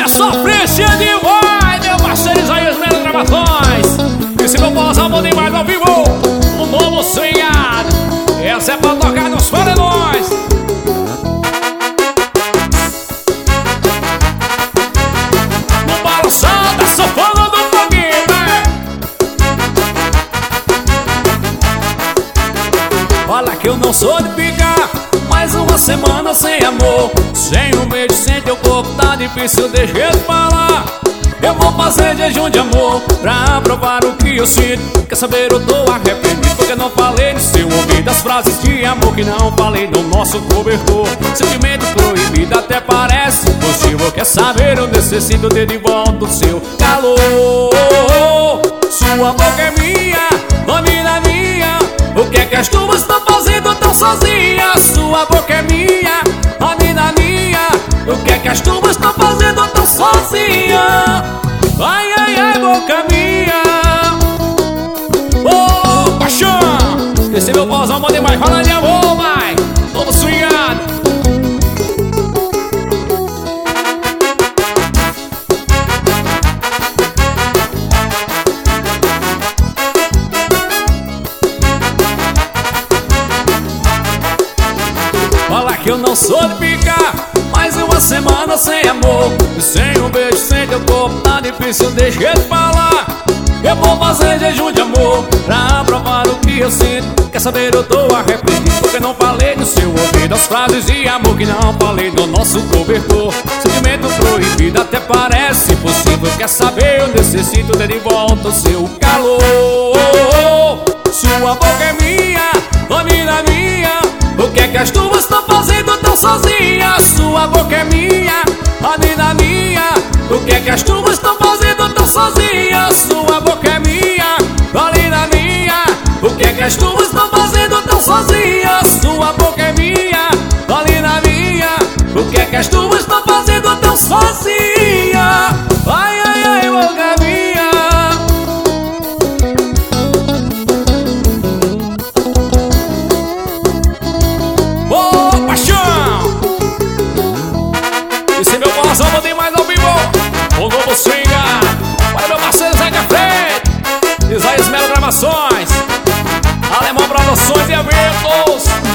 Na sofrência demais, meu parceiro Isaías Melo Gravações. Esse meu pós-amor demais ao vivo, um novo sonhado. Essa é pra tocar nos paredões. No balançar da sanfona do foguinho, né? Olha que eu não sou de ficar mais uma semana sem amor, sem um beijo, sem teu corpo, tá difícil, deixa eu falar. Eu vou fazer jejum de amor pra provar o que eu sinto. Quer saber, eu tô arrependido porque não falei no seu ouvido as frases de amor que não falei no nosso cobertor. Sentimento proibido até parece possível. Quer saber, eu necessito ter de volta o seu calor. Sua boca é minha, família minha. O que é que as tuas estão fazendo tão sozinha? Sua boca é minha, a vida minha. O que é que as tuas estão fazendo tão sozinha? Ai, ai, ai, boca minha. Ô, paixão, esse é meu pós-amor demais. Fala de amor, vai, todo swingado. Fala que eu não sou de ficar mais uma semana sem amor, sem um beijo, sem teu corpo, tá difícil, deixa eu te falar. Eu vou fazer jejum de amor pra provar o que eu sinto. Quer saber, eu tô arrependido porque não falei no seu ouvido as frases de amor que não falei no nosso cobertor. Sentimento proibido até parece possível. Quer saber, eu necessito ter de volta o seu calor. Sua boca é minha, família minha. O que é que as tuas estão fazendo tão sozinha? Sua boca é minha, a vida minha. O que é que as tuas estão fazendo tão sozinha? Sua boca é minha, a vida minha. O que é que as tuas estão fazendo tão sozinha? Sua boca é minha, a vida minha. O que é que as tuas estão fazendo tão sozinha? Ai, ai, ai, boca minha. Esse é meu pós-amor demais ao vivo, o novo swinga. Para meu parceiro Zé Café, Isaías Melo Gravações, Alemão Produções e Eventos.